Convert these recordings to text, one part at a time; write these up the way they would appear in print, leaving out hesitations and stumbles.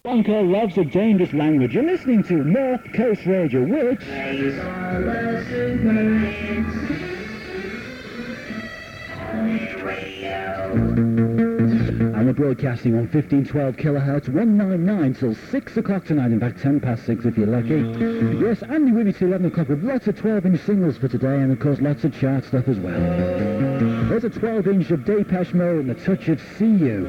Uncle loves a dangerous language. You're listening to North Coast Radio, which... And we're broadcasting on 1512 kilohertz, 199 till 6 o'clock tonight. In fact, 10 past 6 if you're lucky. Yes, Andy with me till 11 o'clock with lots of 12-inch singles for today, and of course lots of chart stuff as well. There's a 12-inch of Depeche Mode and the touch of See You.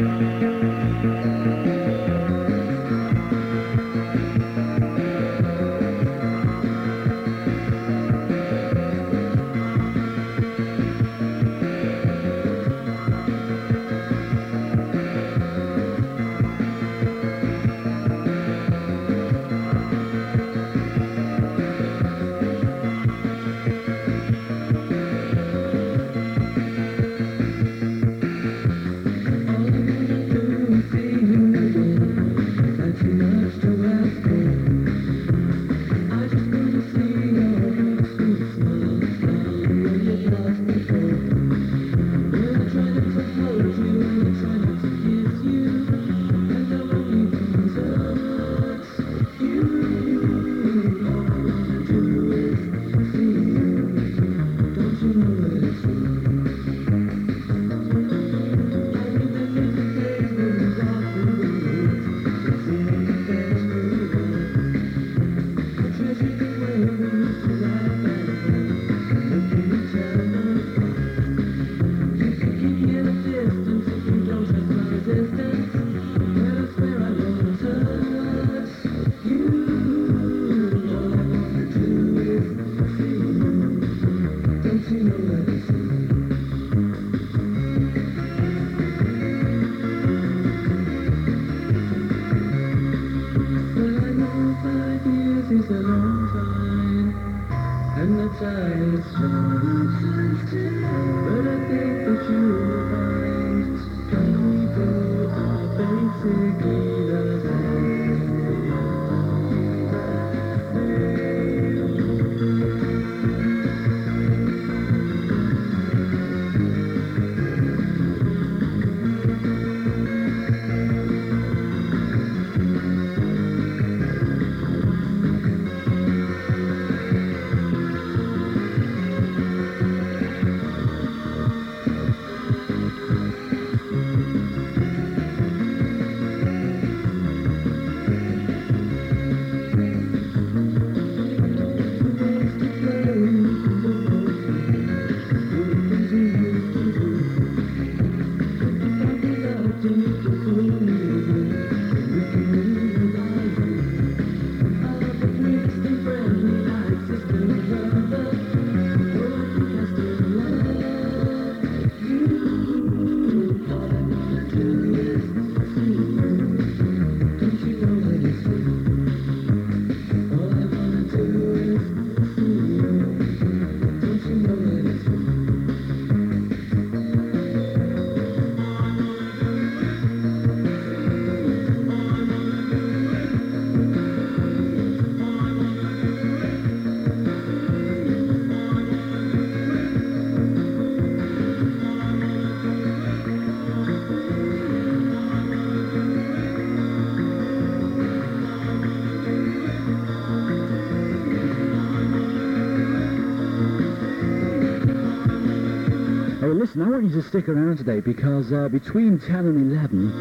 Listen, I want you to stick around today because between 10 and 11,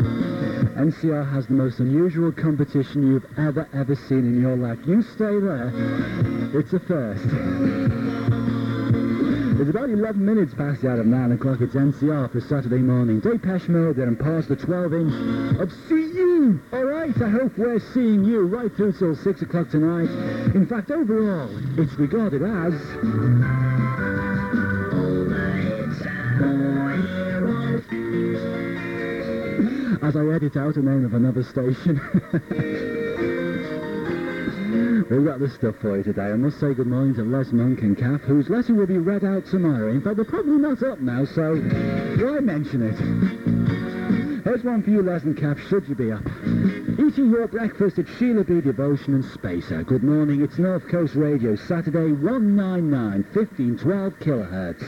NCR has the most unusual competition you've ever seen in your life. You stay there. It's a first. It's about 11 minutes past the hour of 9 o'clock. It's NCR for Saturday morning. Depeche Mode there and past the 12-inch of See You. All right, I hope we're seeing you right through till 6 o'clock tonight. In fact, overall, it's regarded as... as I edit out the name of another station. We've got this stuff for you today. I must say good morning to Les Monk and Kath, whose letter will be read out tomorrow. In fact, they're probably not up now, so why mention it? Here's one for you, Les and Kath, should you be up. Eating your breakfast at Sheila B. Devotion and Spacer. Good morning, it's North Coast Radio, Saturday, 199, 1512 kilohertz.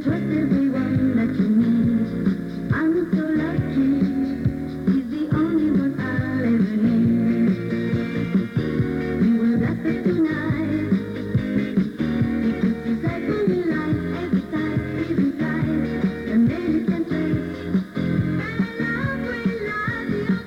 trust everyone that you meet. I'm so lucky. He's the only one I'll ever need. We were blessed tonight. He puts his life on your life every time, even flies. And then you can trace. And I love when lies your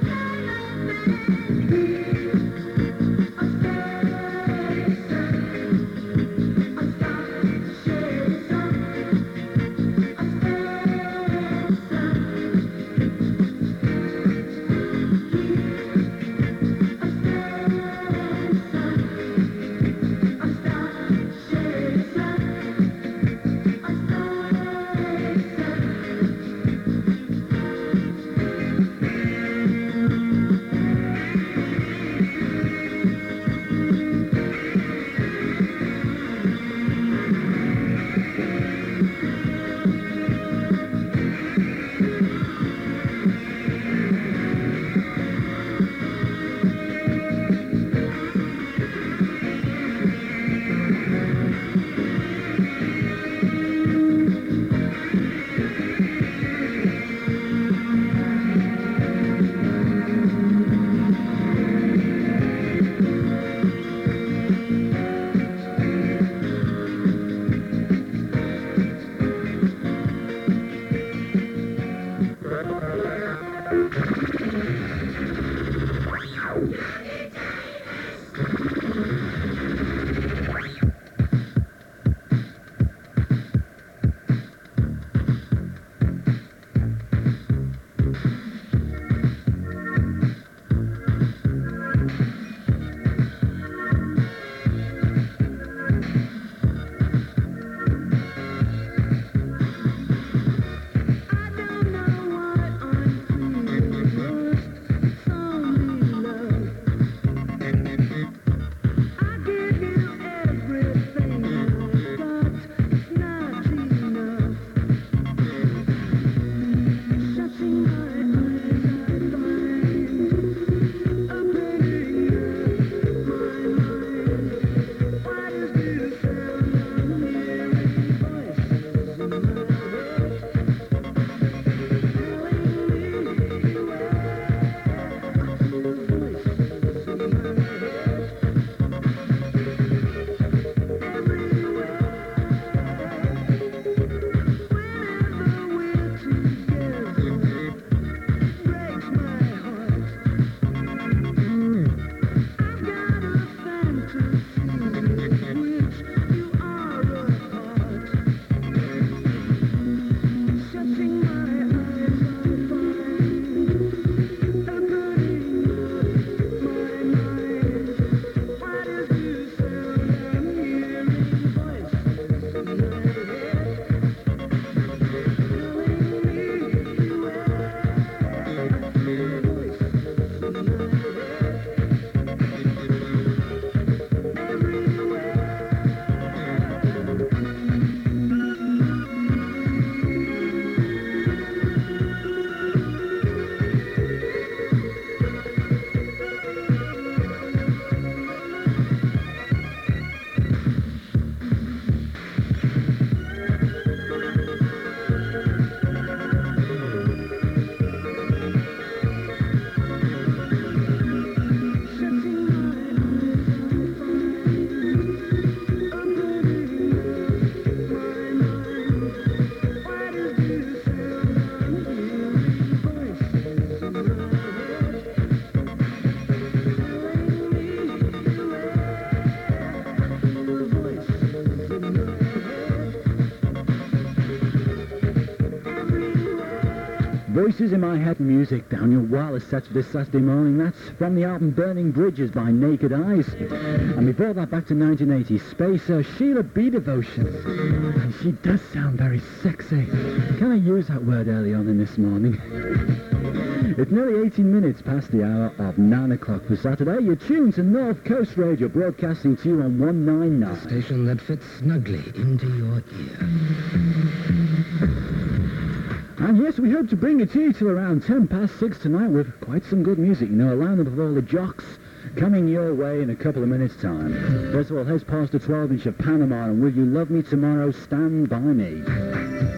Voices in My Head music, Daniel Wallace set for this Saturday morning. That's from the album Burning Bridges by Naked Eyes. And before that, back to 1980, Spacer, Sheila B. Devotion. And she does sound very sexy. Can I use that word early on in this morning? It's nearly 18 minutes past the hour of 9 o'clock for Saturday. You're tuned to North Coast Radio, broadcasting to you on 199. A station that fits snugly into your ear. And yes, we hope to bring it to you till around 10 past 6 tonight with quite some good music. You know, a lineup of all the jocks coming your way in a couple of minutes' time. First of all, here's past the 12-inch of Panama and Will You Love Me Tomorrow, Stand By Me.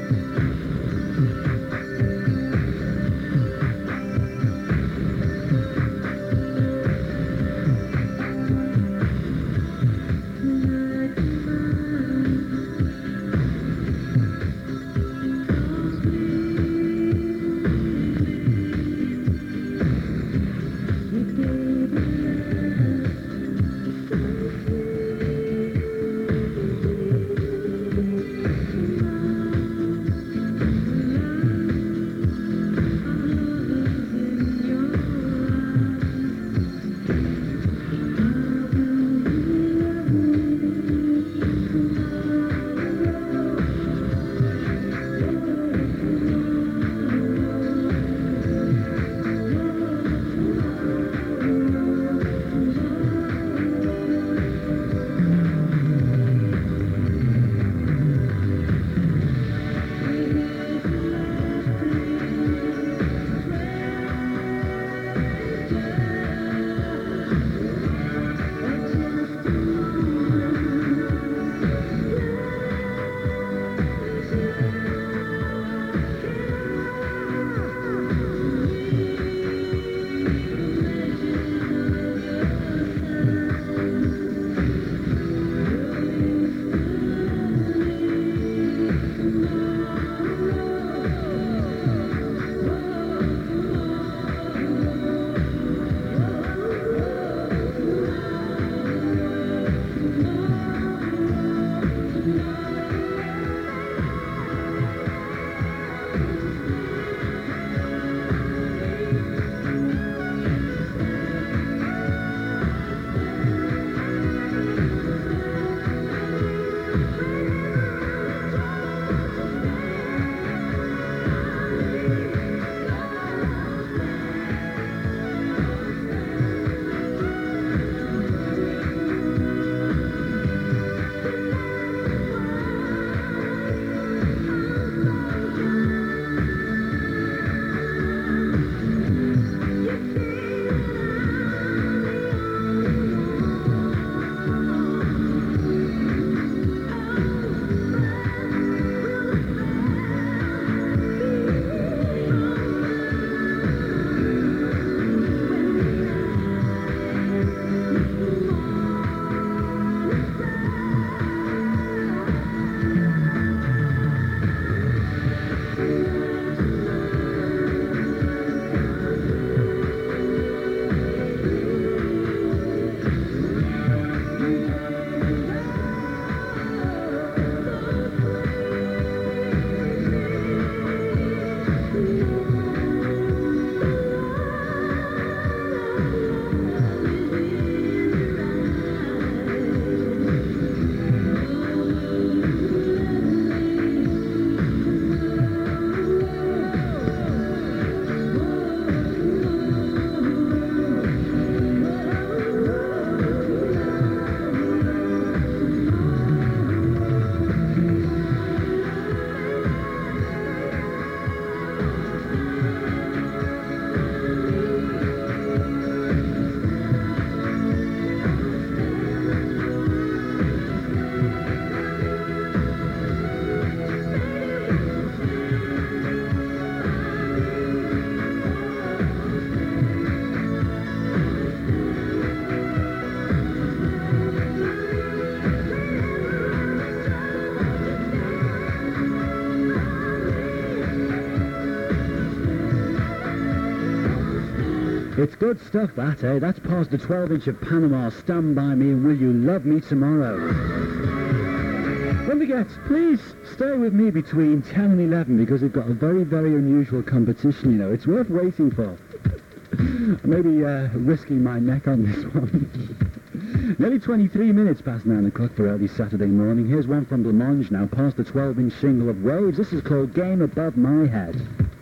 It's good stuff, that, eh? That's past the 12-inch of Panama. Stand By Me and Will You Love Me Tomorrow. Don't forget, please stay with me between 10 and 11 because we've got a very, very unusual competition, you know. It's worth waiting for. Maybe risking my neck on this one. Nearly 23 minutes past 9 o'clock for early Saturday morning. Here's one from Blancmange now, past the 12-inch single of Waves. This is called Game Above My Head.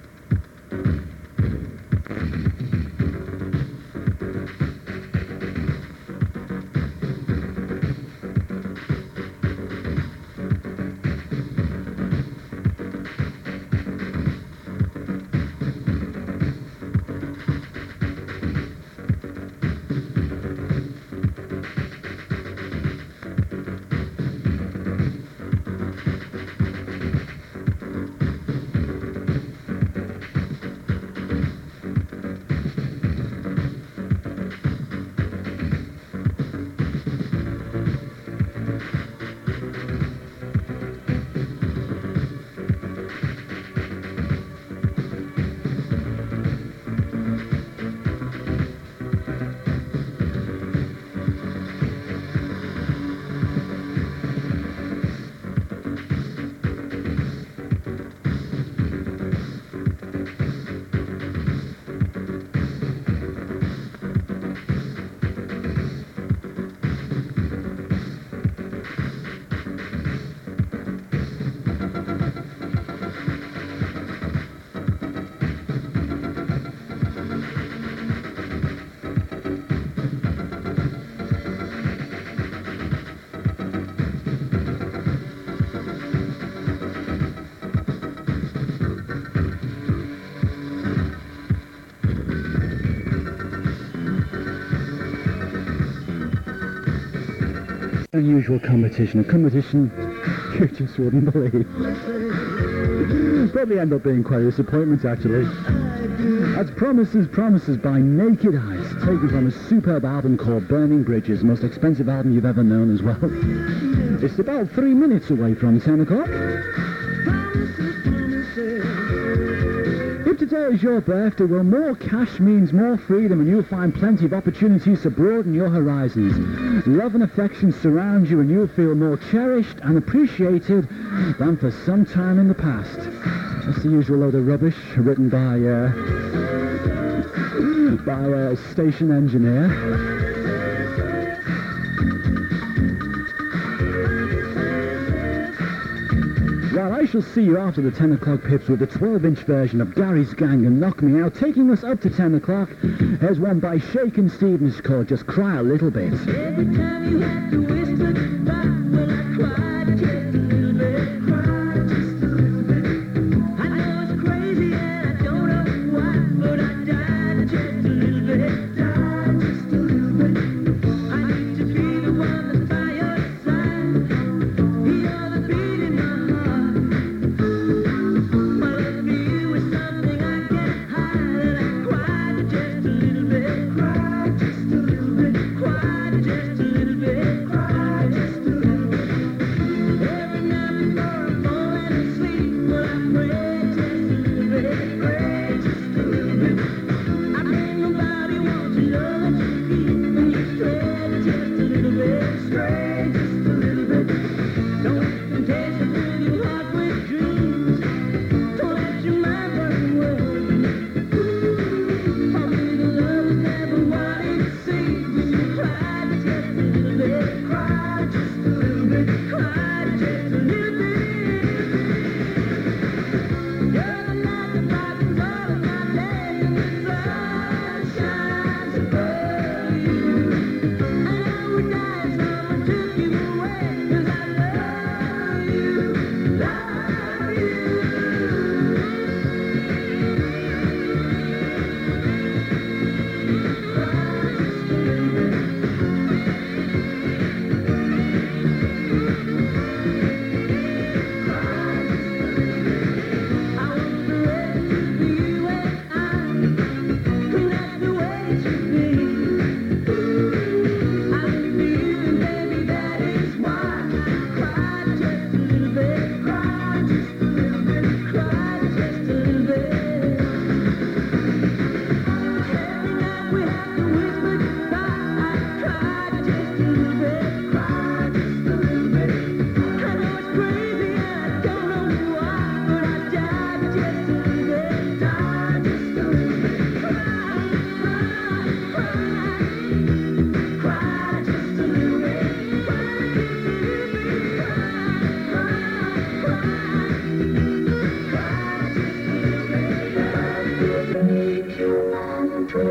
Unusual competition, a competition you just wouldn't believe. Probably end up being quite a disappointment, actually. That's Promises by Naked Eyes, taken from a superb album called Burning Bridges, the most expensive album you've ever known as well. It's about 3 minutes away from 10 o'clock. If today is your birthday, well, more cash means more freedom and you'll find plenty of opportunities to broaden your horizons. Love and affection surround you and you'll feel more cherished and appreciated than for some time in the past. That's the usual load of rubbish written by a station engineer. Well, I shall see you after the 10 o'clock pips with the 12-inch version of Gary's Gang and Knock Me Out, taking us up to 10 o'clock. Here's one by Shakin' Stevens called Just Cry a Little Bit. Every time you have to whisper goodbye, when I cried just a little bit, cried just a little bit. I know it's crazy and I don't know why, but I died just a little bit, died just a little bit. I need to be the one that's by your side, you're the beat in my heart. My love for you is something I can't hide, and I cried just a little bit, cried just a little bit, cried just a little bit, cried just a little bit.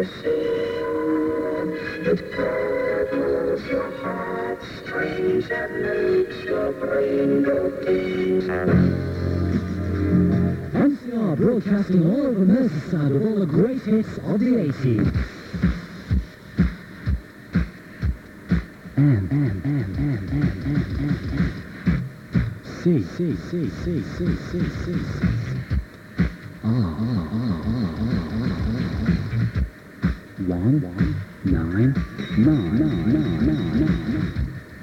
It curdles your heart strings and makes your brain go deep. NCR broadcasting all over Merseyside with all the great hits of the 80s. C. One, 9, 9.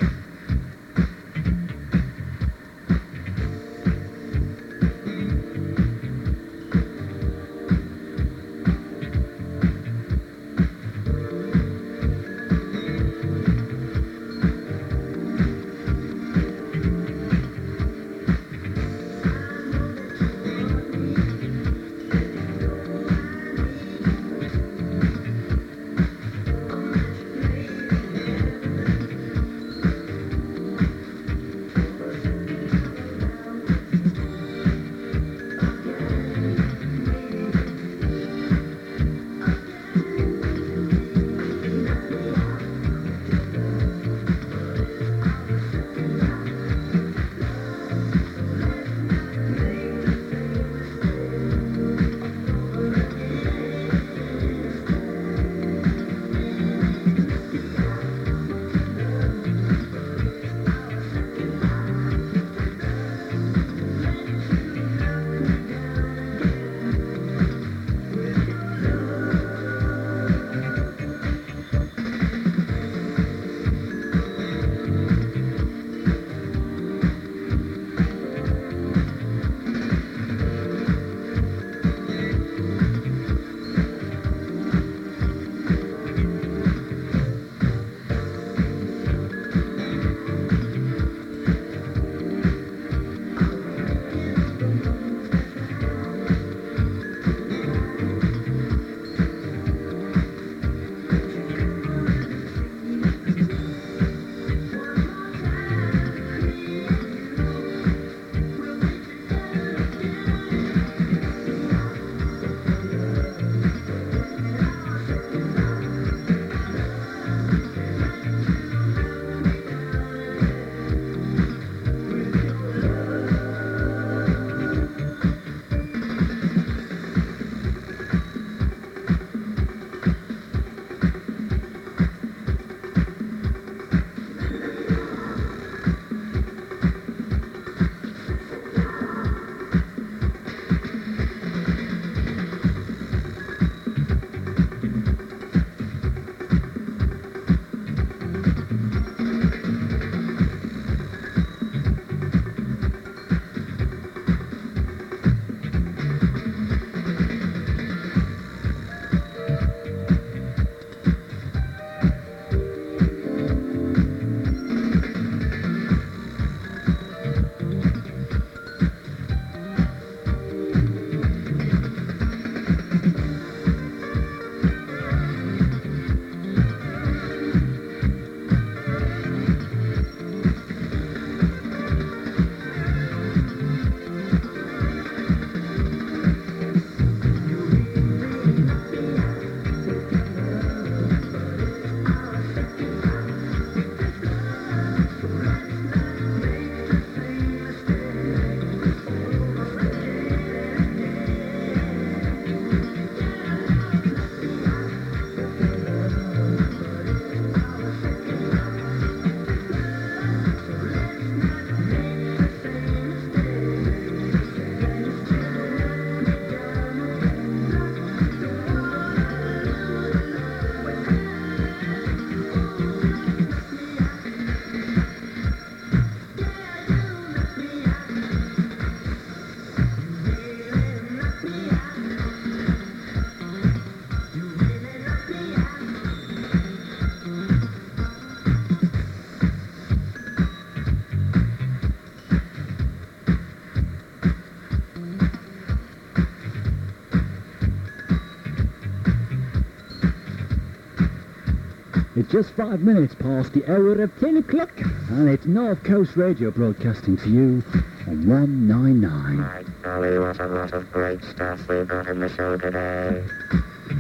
It's just 5 minutes past the hour of 10 o'clock, and it's North Coast Radio broadcasting to you on 199. Right, Ollie, what a lot of great stuff we've got in the show today.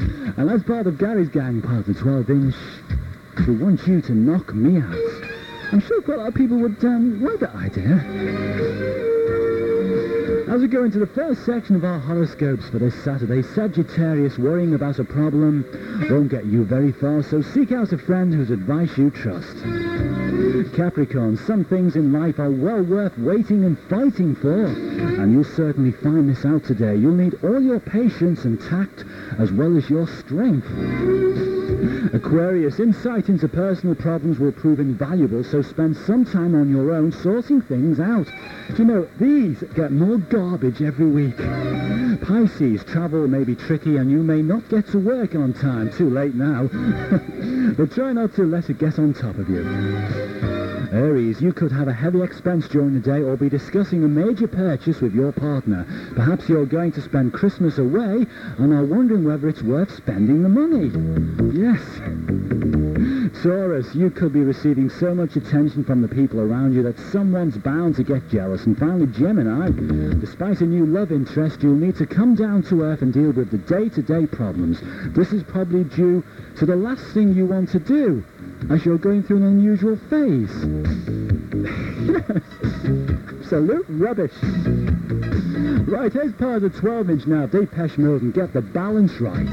And as part of Gary's gang, part of the 12-inch, we want you to knock me out. I'm sure quite a lot of people would like that idea. As we go into the first section of our horoscopes for this Saturday, Sagittarius, worrying about a problem won't get you very far, so seek out a friend whose advice you trust. Capricorn, some things in life are well worth waiting and fighting for, and you'll certainly find this out today. You'll need all your patience and tact as well as your strength. Aquarius, insight into personal problems will prove invaluable, so spend some time on your own sorting things out. You know, these get more garbage every week. Pisces, travel may be tricky and you may not get to work on time. Too late now. But try not to let it get on top of you. Aries, you could have a heavy expense during the day or be discussing a major purchase with your partner. Perhaps you're going to spend Christmas away and are wondering whether it's worth spending the money. Yes. Taurus, you could be receiving so much attention from the people around you that someone's bound to get jealous. And finally, Gemini, despite a new love interest, you'll need to come down to earth and deal with the day-to-day problems. This is probably due to the last thing you want to do, as you're going through an unusual phase. Yes, absolute rubbish. Right, here's part of the 12-inch now, Depeche Mode, and get the balance right.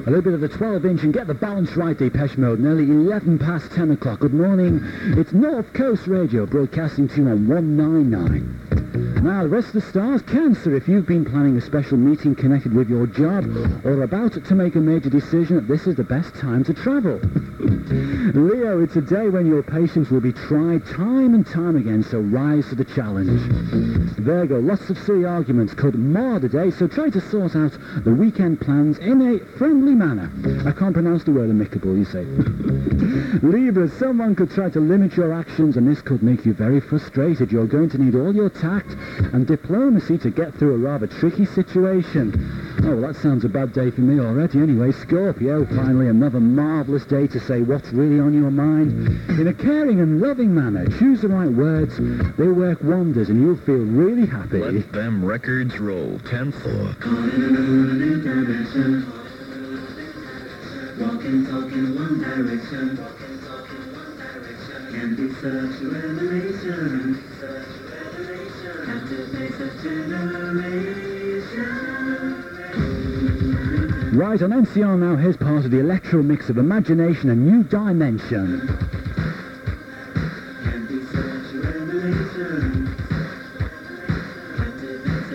A little bit of the 12-inch and get the balance right, Depeche Mode. Nearly 11 past 10 o'clock. Good morning. It's North Coast Radio broadcasting to you on 199. Now, the rest of the stars, Cancer, if you've been planning a special meeting connected with your job or about to make a major decision, this is the best time to travel. Leo, it's a day when your patience will be tried time and time again, so rise to the challenge. Virgo, lots of silly arguments could mar the day, so try to sort out the weekend plans in a friendly manner. I can't pronounce the word amicable, you say. Libra, someone could try to limit your actions, and this could make you very frustrated. You're going to need all your tact and diplomacy to get through a rather tricky situation. Oh, well, that sounds a bad day for me already. Anyway, Scorpio, finally another marvellous day to say what's really on your mind. In a caring and loving manner, choose the right words. They work wonders and you'll feel really happy. Let them records roll. 10-4. Walking, talking one direction. Can be such a revelation. Have to face a generation. Right, on NCR now, here's part of the electro mix of Imagination and New Dimension. Can be such a revelation. Have to face a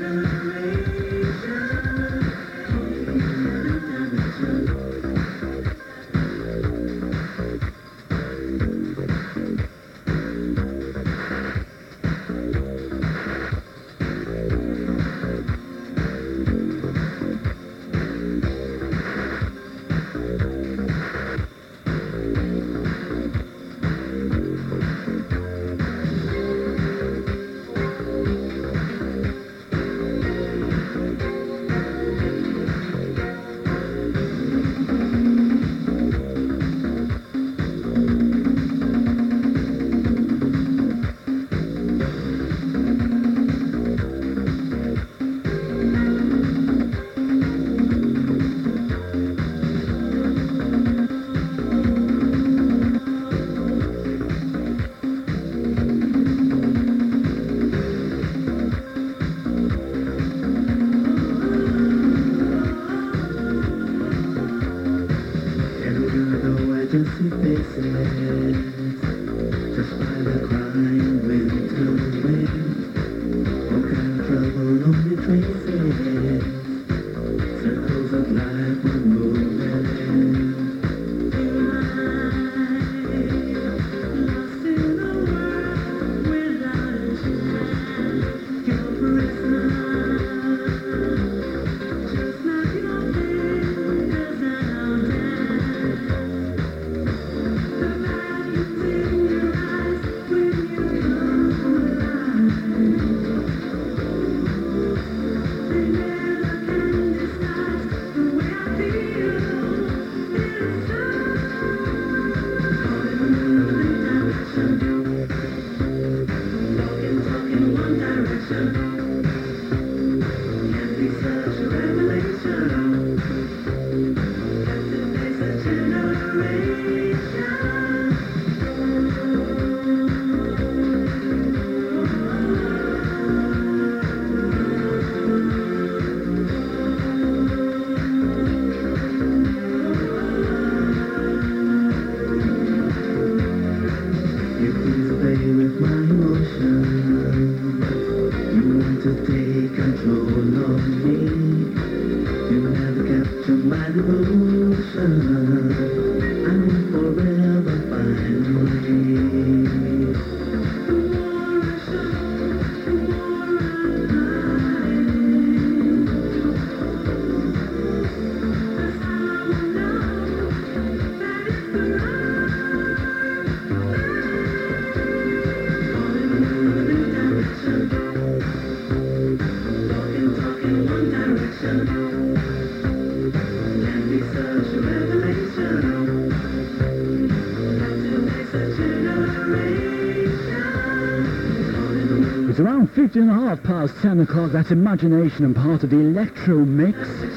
It's around 15.5 past 10 o'clock. That's Imagination and part of the electro mix.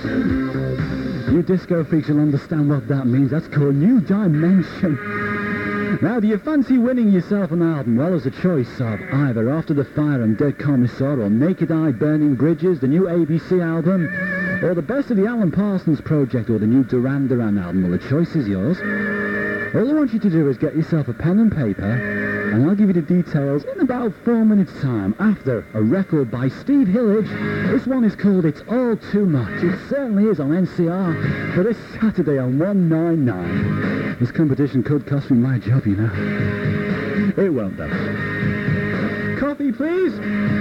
You disco freaks will understand what that means. That's called New Dimension. Now, do you fancy winning yourself an album? Well, there's a choice of either After the Fire and Dead Commissar or Naked Eye Burning Bridges, the new ABC album, or the best of the Alan Parsons Project, or the new Duran Duran album, well, the choice is yours. All I want you to do is get yourself a pen and paper, and I'll give you the details in about 4 minutes' time, after a record by Steve Hillage. This one is called It's All Too Much. It certainly is on NCR for this Saturday on 199. This competition could cost me my job, you know. It won't, though. Coffee, please.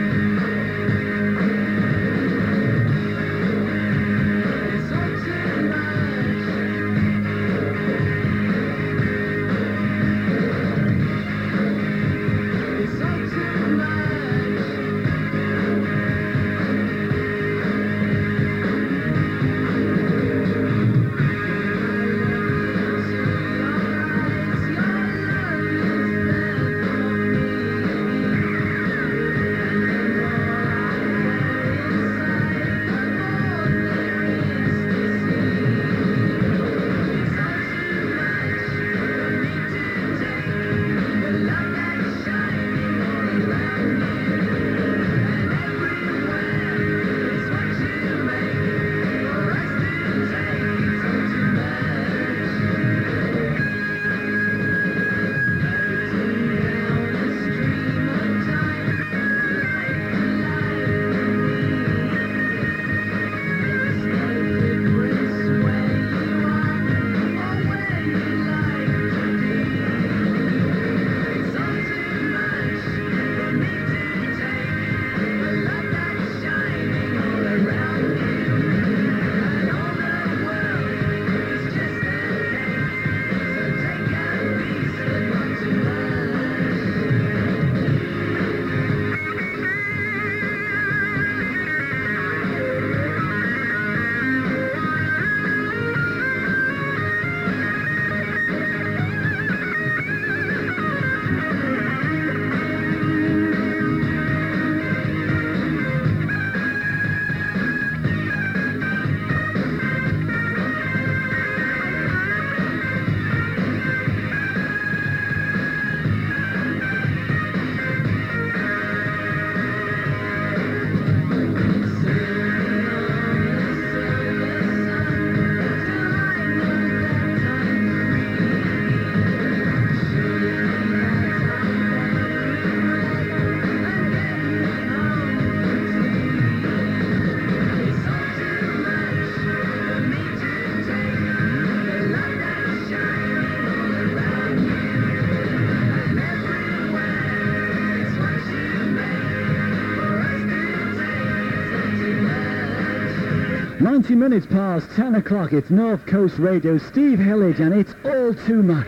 Minutes past 10 o'clock, it's North Coast Radio, Steve Hillage, and It's All Too Much.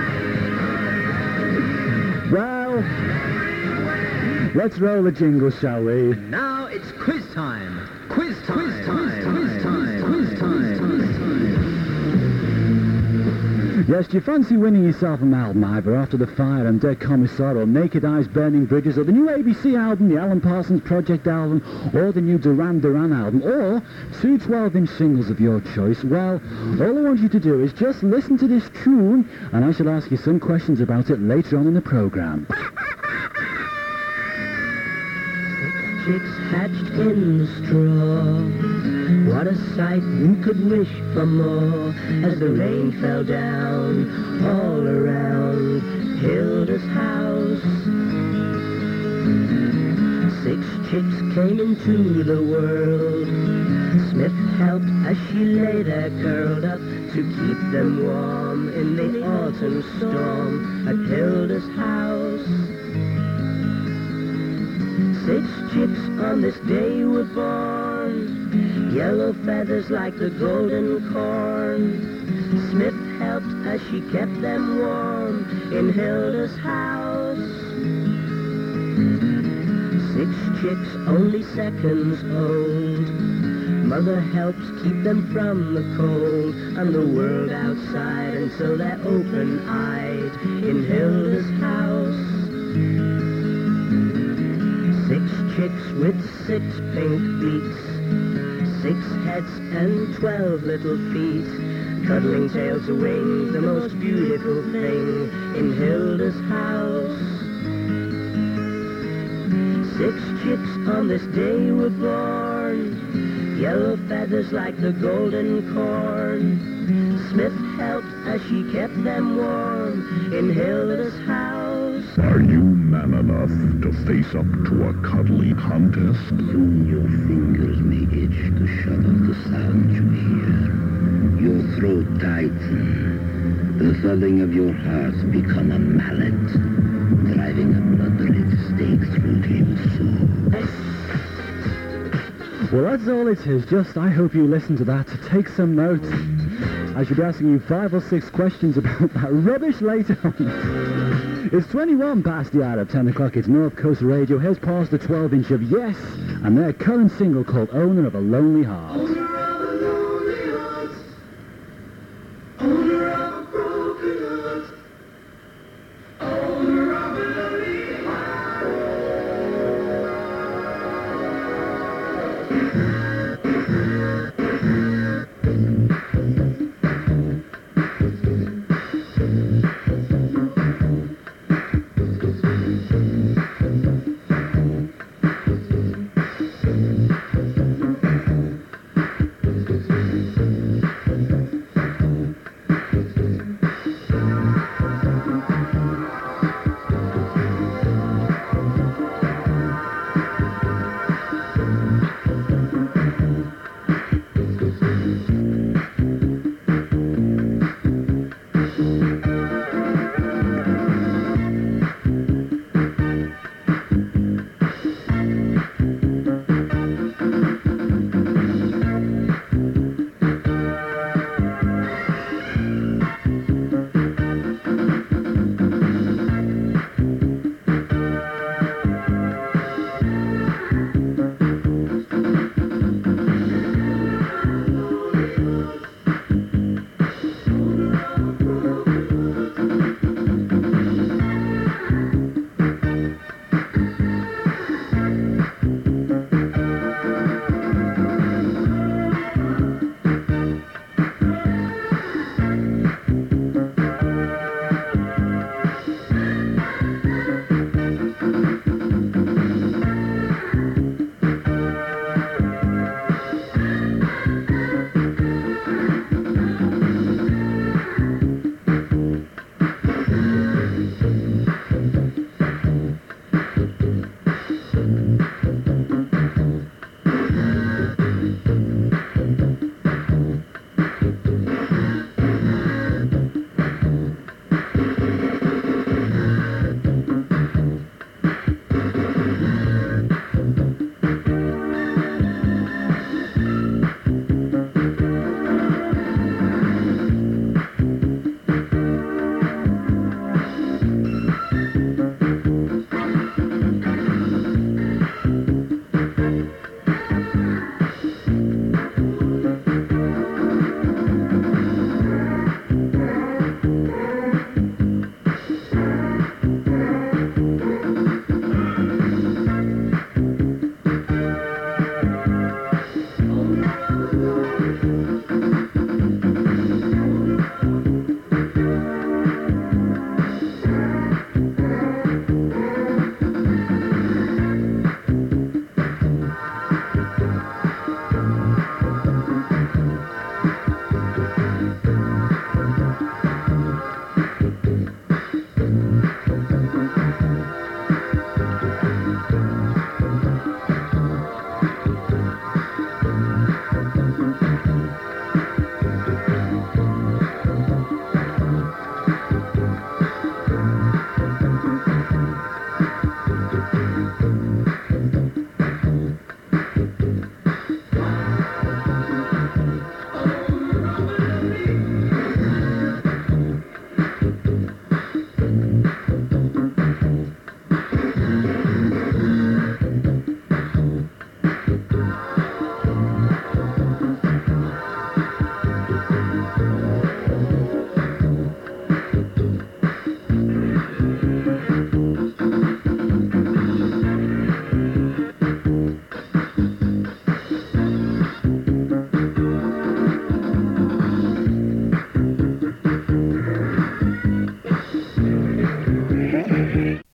Well, let's roll the jingle, shall we? Now it's quiz time. Quiz time. Quiz time. Quiz time. Quiz time. Quiz time. Yes, do you fancy winning yourself an album either After the Fire and Dead Commissar, or Naked Eyes, Burning Bridges, or the new ABC album, the Alan Parsons Project album, or the new Duran Duran album, or two 12-inch singles of your choice? Well, all I want you to do is just listen to this tune, and I shall ask you some questions about it later on in the programme. Chicks hatched in the straw. What a sight, who could wish for more? As the rain fell down all around Hilda's house. 6 chicks came into the world. Smith helped as she lay there curled up to keep them warm in the autumn storm at Hilda's house. 6 chicks on this day were born, yellow feathers like the golden corn. Smith helped as she kept them warm in Hilda's house. 6 chicks only seconds old. Mother helps keep them from the cold and the world outside, and so they're open-eyed in Hilda's house. 6 chicks with 6 pink beaks, 6 heads and 12 little feet, cuddling tails to wings, the most beautiful thing in Hilda's house. 6 chicks on this day were born, yellow feathers like the golden corn. Smith helped as she kept them warm in Hilda's house. Are you man enough to face up to a cuddly contest? Soon your fingers may itch to shut off the sound you hear. Your throat tighten. The thudding of your heart become a mallet, driving a blood-red stake through his soul. Well, that's all it is. Just, I hope you listen to that. Take some notes. I should be asking you 5 or 6 questions about that rubbish later on. It's 21 past the hour of 10 o'clock. It's North Coast Radio. Here's past the 12-inch of Yes, and their current single called Owner of a Lonely Heart. Owner of a lonely heart. Owner of a broken heart. Owner of a lonely heart.